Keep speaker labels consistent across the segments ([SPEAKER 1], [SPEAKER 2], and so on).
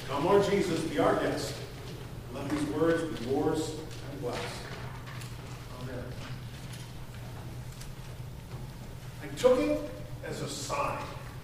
[SPEAKER 1] Come, Lord Jesus, be our guest. Let these words be yours and blessed. Amen. I took it as a sign.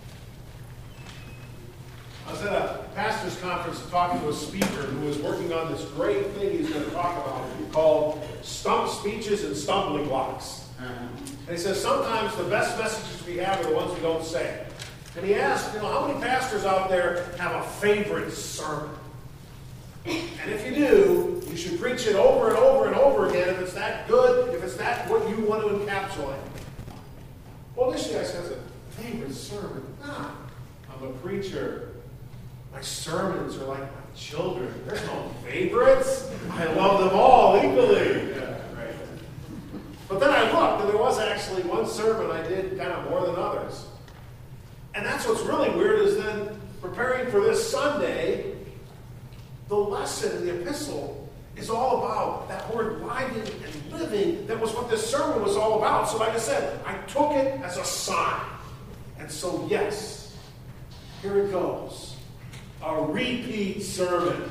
[SPEAKER 1] I was at a pastor's conference talking to a speaker who was working on this great thing he's going to talk about called Stump Speeches and Stumbling Blocks. And he says sometimes the best messages we have are the ones we don't say. And he asked, how many pastors out there have a favorite sermon? And if you do, you should preach it over and over and over again if it's that good, if it's that what you want to encapsulate. Well, this guy says a favorite sermon. Nah, I'm a preacher. My sermons are like my children. There's no favorites. I love them all equally. Yeah, right. But then I looked, and there was actually one sermon I did kind of more than others. And that's what's really weird is then preparing for this Sunday, the lesson in the epistle is all about that word living and living. That was what this sermon was all about. So like I said, I took it as a sign. And so yes, here it goes. A repeat sermon.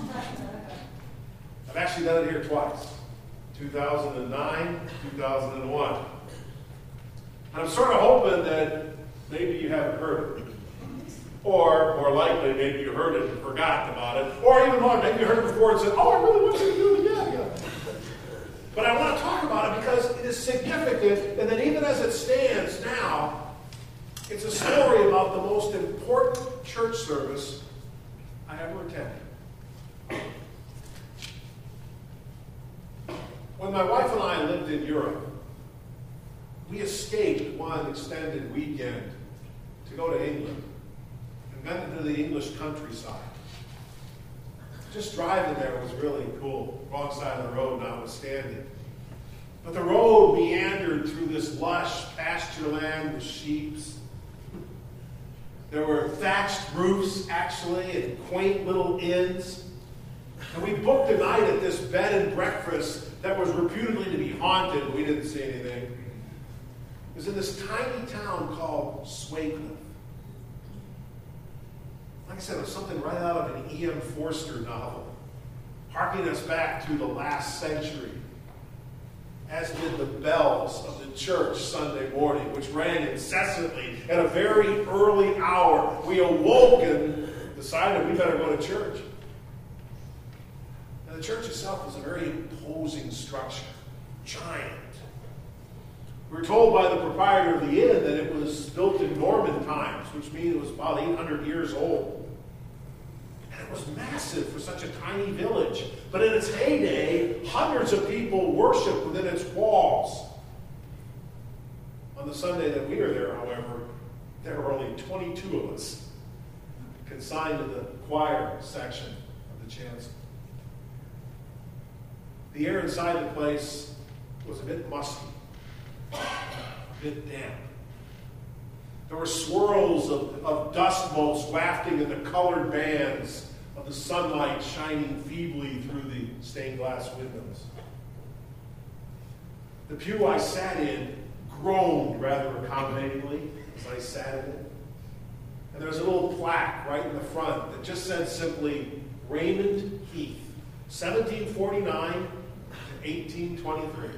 [SPEAKER 1] I've actually done it here twice. 2009, 2001. And I'm sort of hoping that maybe you haven't heard it. Or, more likely, maybe you heard it and forgot about it. Or even more, maybe you heard it before and said, I really want you to do it again. But I want to talk about it because it is significant, and that even as it stands now, it's a story about the most important church service I ever attended. When my wife and I lived in Europe, we escaped one extended weekend to go to England and went into the English countryside. Just driving there was really cool, wrong side of the road notwithstanding. But the road meandered through this lush pasture land with sheep. There were thatched roofs, actually, and quaint little inns. And we booked a night at this bed and breakfast that was reputedly to be haunted. We didn't see anything. It was in this tiny town called Swaycliffe. Like I said, it was something right out of an E.M. Forster novel, harking us back to the last century, as did the bells of the church Sunday morning, which rang incessantly at a very early hour. We awoke and decided we better go to church. And the church itself was a very imposing structure, giant. We were told by the proprietor of the inn that it was built in Norman times, which means it was about 800 years old. And it was massive for such a tiny village. But in its heyday, hundreds of people worshiped within its walls. On the Sunday that we were there, however, there were only 22 of us, consigned to the choir section of the chancel. The air inside the place was a bit musty, a bit damp. There were swirls of dust motes wafting in the colored bands of the sunlight shining feebly through the stained glass windows. The pew I sat in groaned rather accommodatingly as I sat in it. And there was a little plaque right in the front that just said simply, Raymond Heath, 1749 to 1823.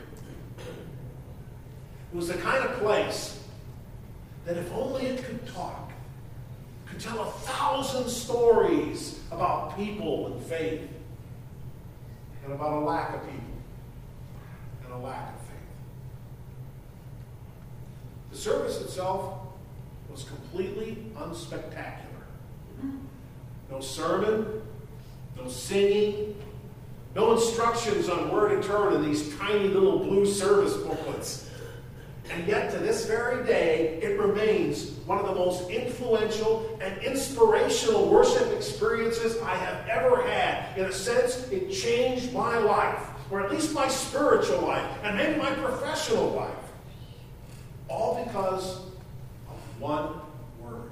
[SPEAKER 1] It was the kind of place that if only it could talk, could tell 1,000 stories about people and faith, and about a lack of people and a lack of faith. The service itself was completely unspectacular. No sermon, no singing, no instructions on where to turn in these tiny little blue service booklets. And yet, to this very day, it remains one of the most influential and inspirational worship experiences I have ever had. In a sense, it changed my life, or at least my spiritual life, and maybe my professional life. All because of one word.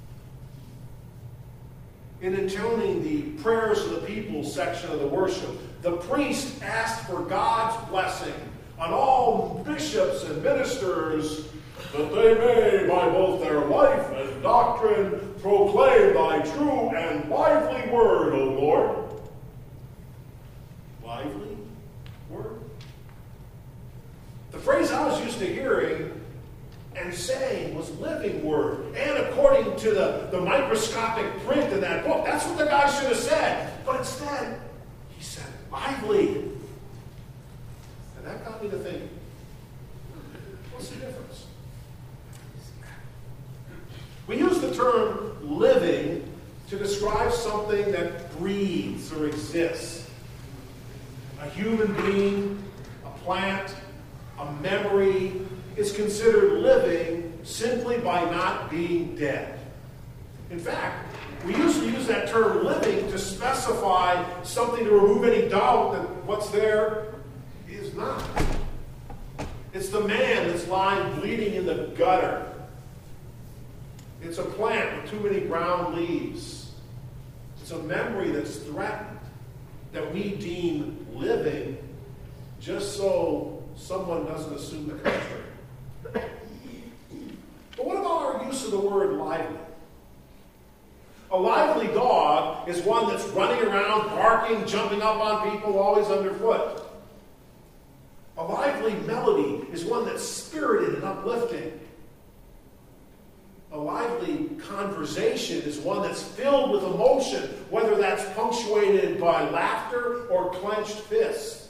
[SPEAKER 1] In intoning the prayers of the people section of the worship, the priest asked for God's blessing on all bishops and ministers, that they may, by both their life and doctrine, proclaim thy true and lively word word, O Lord. Lively word. The phrase I was used to hearing and saying was living word. And according to the microscopic print in that book, that's what the guy should have said. But instead, he said lively. And that got me to thinking, what's the difference? We use the term living to describe something that breathes or exists. A human being, a plant, a memory is considered living simply by not being dead. In fact, we usually use that term living to specify something to remove any doubt that what's there is not. It's the man that's lying bleeding in the gutter. It's a plant with too many brown leaves. It's a memory that's threatened that we deem living just so someone doesn't assume the contrary. But what about our use of the word lively? A lively dog is one that's running around, barking, jumping up on people, always underfoot. A lively melody is one that's spirited and uplifting. A lively conversation is one that's filled with emotion, whether that's punctuated by laughter or clenched fists.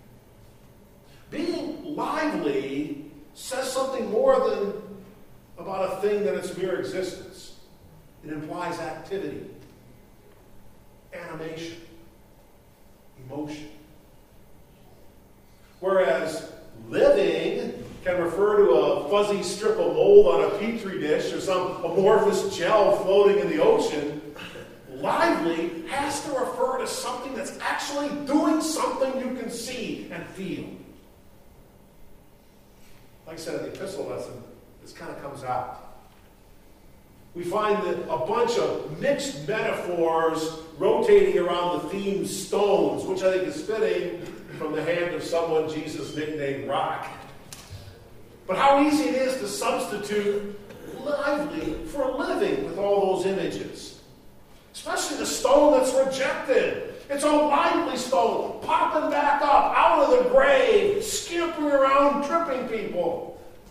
[SPEAKER 1] Being lively says something more than about a thing than its mere existence. It implies activity, animation, emotion. Whereas living can refer to a fuzzy strip of mold on a petri dish or some amorphous gel floating in the ocean, lively has to refer to something that's actually doing something you can see and feel. Like I said in the epistle lesson, this kind of comes out. We find that a bunch of mixed metaphors rotating around the theme stones, which I think is fitting from the hand of someone Jesus nicknamed Rock. But how easy it is to substitute lively for living with all those images. Especially the stone that's rejected. It's a lively stone, popping back up out of the grave, skipping around, tripping people.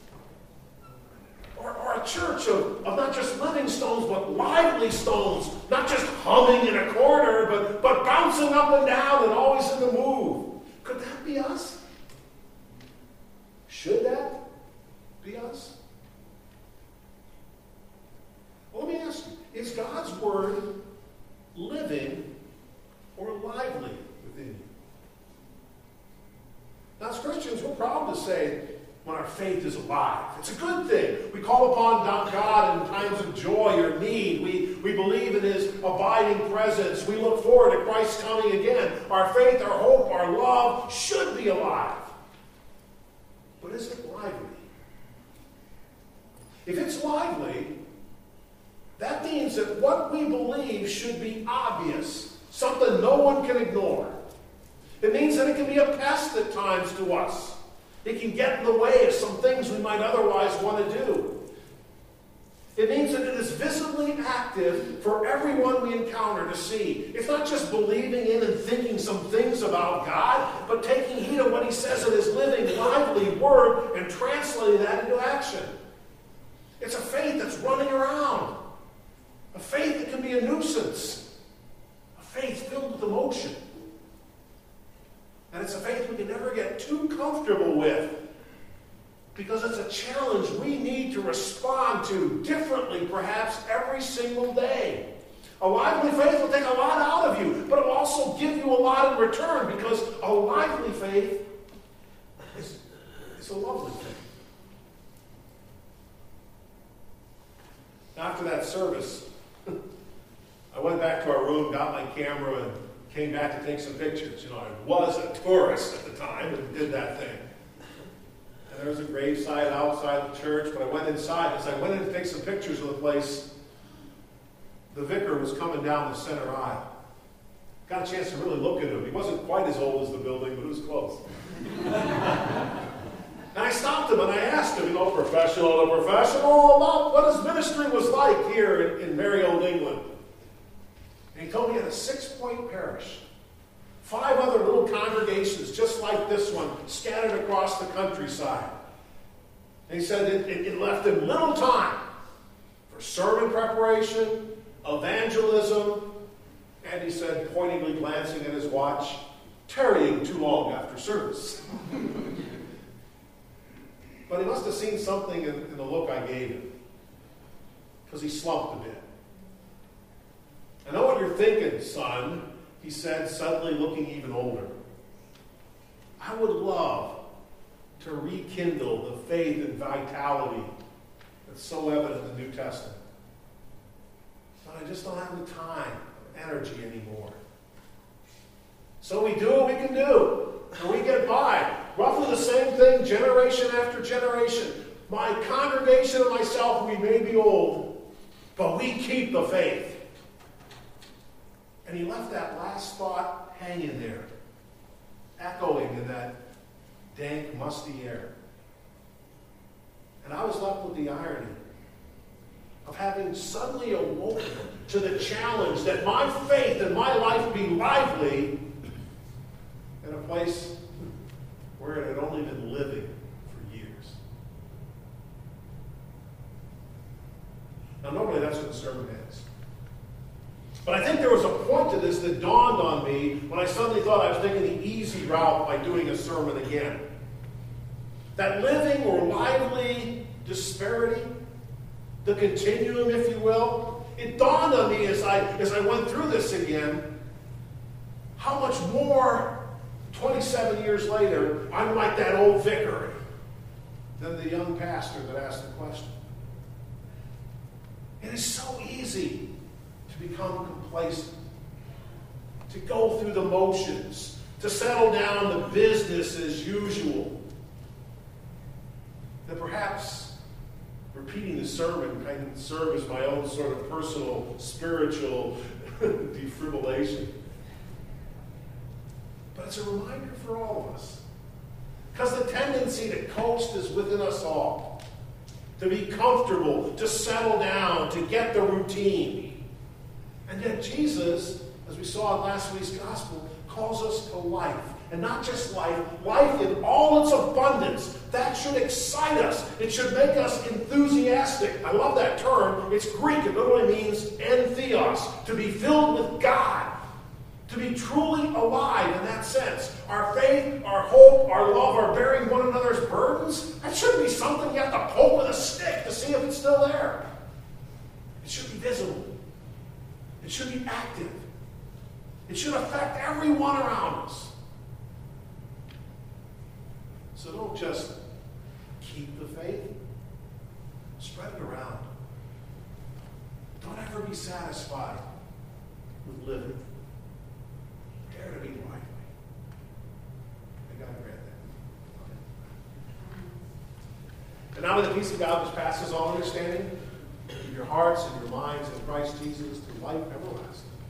[SPEAKER 1] Or a church of not just living stones, but lively stones. Not just humming in a corner, but bouncing up and down and always in the move. Could that be us? Should that be us? Well, let me ask you, is God's word living or lively within you? Now, as Christians, we're proud to say when our faith is alive. It's a good thing. We call upon God in times of joy or need. We believe in his abiding presence. We look forward to Christ's coming again. Our faith, our hope, our love should be alive. But is it lively? If it's lively, that means that what we believe should be obvious, something no one can ignore. It means that it can be a pest at times to us. It can get in the way of some things we might otherwise want to do. It means that it is visibly active for everyone we encounter to see. It's not just believing in and thinking some things about God, but taking heed of what he says in his living, lively word and translating that into action. It's a faith that's running around. A faith that can be a nuisance. A faith filled with emotion. And it's a faith we can never get too comfortable with, because it's a challenge we need to respond to differently, perhaps every single day. A lively faith will take a lot out of you, but it will also give you a lot in return, because a lively faith is a lovely faith. After that service, I went back to our room, got my camera, and came back to take some pictures. I was a tourist at the time and did that thing. And there was a gravesite outside the church, but I went inside. As I went in to take some pictures of the place, the vicar was coming down the center aisle. Got a chance to really look at him. He wasn't quite as old as the building, but it was close. And I stopped him and I asked him, professional to professional, about what his ministry was like here in merry old England. And he told me he had a 6-point parish. 5 other little congregations just like this one scattered across the countryside. And he said it left him little time for sermon preparation, evangelism, and he said, pointedly glancing at his watch, tarrying too long after service. But he must have seen something in the look I gave him, because he slumped a bit. I know what you're thinking, son, he said, suddenly looking even older. I would love to rekindle the faith and vitality that's so evident in the New Testament. But I just don't have the time or energy anymore. So we do what we can do, and we get by. Roughly the same thing, generation after generation. My congregation and myself, we may be old, but we keep the faith. And he left that last thought hanging there, echoing in that dank, musty air. And I was left with the irony of having suddenly awoken to the challenge that my faith and my life be lively in a place where it had only been living for years. Now, normally that's what the sermon is. But I think there was a point to this that dawned on me when I suddenly thought I was taking the easy route by doing a sermon again. That living or lively disparity, the continuum, if you will, it dawned on me as I went through this again, how much more 27 years later I'm like that old vicar than the young pastor that asked the question. It is so easy to become complacent, to go through the motions, to settle down to business as usual. That perhaps repeating the sermon can serve as my own sort of personal, spiritual defibrillation. But it's a reminder for all of us. Because the tendency to coast is within us all. To be comfortable, to settle down, to get the routine. And yet Jesus, as we saw in last week's gospel, calls us to life. And not just life, life in all its abundance. That should excite us. It should make us enthusiastic. I love that term. It's Greek. It literally means entheos, to be filled with God. To be truly alive in that sense. Our faith, our hope, our love, our bearing one another's burdens, that shouldn't be something you have to poke with a stick to see if it's still there. It should be visible. It should be active. It should affect everyone around us. So don't just keep the faith. Spread it around. Don't ever be satisfied with living. Dare to be lively. May God grant that. And now may the peace of God which passes all understanding, keep your hearts and your minds in Christ Jesus to life everlasting.